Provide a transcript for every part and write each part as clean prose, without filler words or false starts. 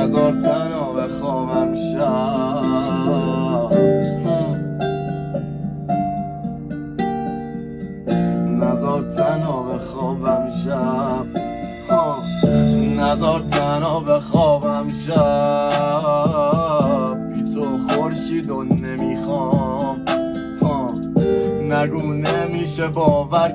نزار تنها بخوابم شب، نزار تنها بخوابم شب، نزار تنها بخوابم شب، بی تو خورشید و نمیخوام، نگو نمیشه باور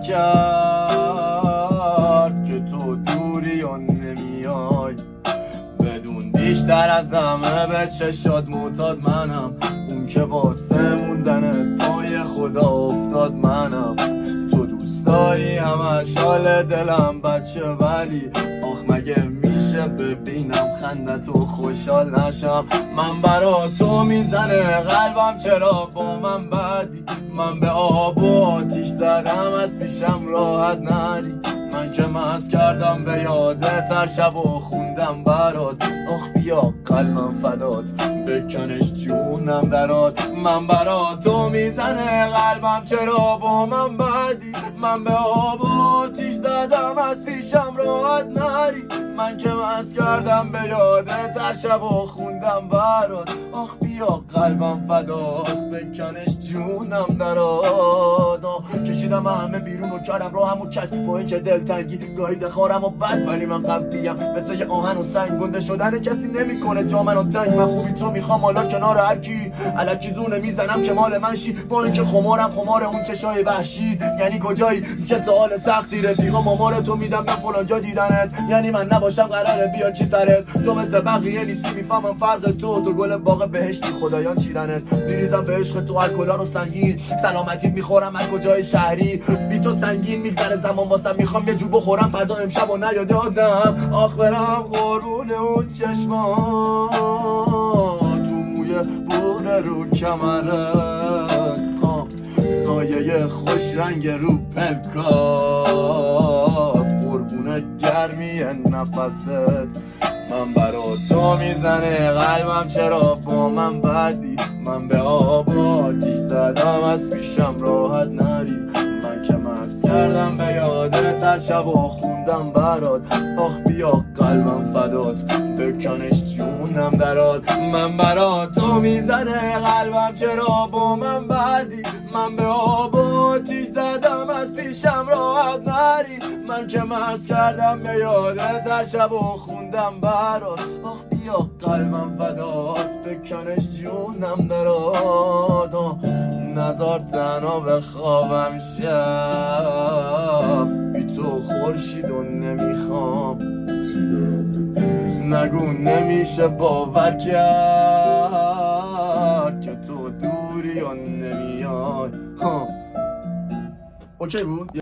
کرد که تو دوری و نمیای، بدون بیشتر از همه به چشات معتاد منم، اون که واسه موندن پای خدا افتاد منم، تو دوست داری همش حال دلم بچه، ولی آخ مگه میشه ببینم خندت و خوشحال نشم؟ من برا تو میزنه قلبم چرا با من بدی، من به آب و آتیش زدم از پیشم راحت نری، من که مست کردم به یادت هر شب و خوندم برات، آخ بیا قلبم فدات بکنش جونم درات، من برا تو میزنه قلبم چرا با من بدی، من به آب و آتیش زدم از پیشم راحت نری، من که مست کردم به یادت هر شب و خوندم برات، آخ بیا قلبم فدات بکنش جونم درات، کشیدم همه بیرون و کردم راهم و کش، با این که دلتنگی گاهی دخارم و بد، ولی من قویم مثل یه آهن و سنگ، گنده شدن کسی نمیکنه جا منو تنگ، من خوبی تو میخوام حالا کنار هر کی، الکی زونه میزنم که مال من شی، با این که خمارم خمار اون چشای وحشی، یعنی کجایی چه سوال سختی، رفیقا مامار تو میدم به فلان جا دیدنت، یعنی من نباشم قراره بیا چی سرت، تو مثل بقیه نیستی میفهمم فرق تو گل باغ بهشتی خدایان چیدنت، میریزم به عشق تو الکلا رو سنگین، سلامتیت میخورم از کجای شهری، بی تو سنگین میگذره زمان واسم، میخوام یه جو بخورم فردا امشب و نیاد یادم، آخ برم قرون اون چشمان، تو موی بوره رو کمرت، سایه خوش رنگ رو پلکات، قربون گرمی نفست، من برا تو میزنه قلبم چرا با من بدی، من به آب و آتیش زدم از پیشم راحت نری، من که مست کردم به یادت هر شب و خوندم برات، آخ بیا قلبم فدات بکنش جونم درات، من برا تو میزنه قلبم چرا با من بدی، من به آب و آتیش زدم از پیشم راحت نری، من که مست کردم به یادت هر شب و خوندم برات، آخ بیا قلبم فدات بکنش جونم درات، نزار تنها بخوابم شب، بی تو خورشید و نمیخوام، نگو نمیشه باور کرد که تو دوری و نمیای. اوکی بود؟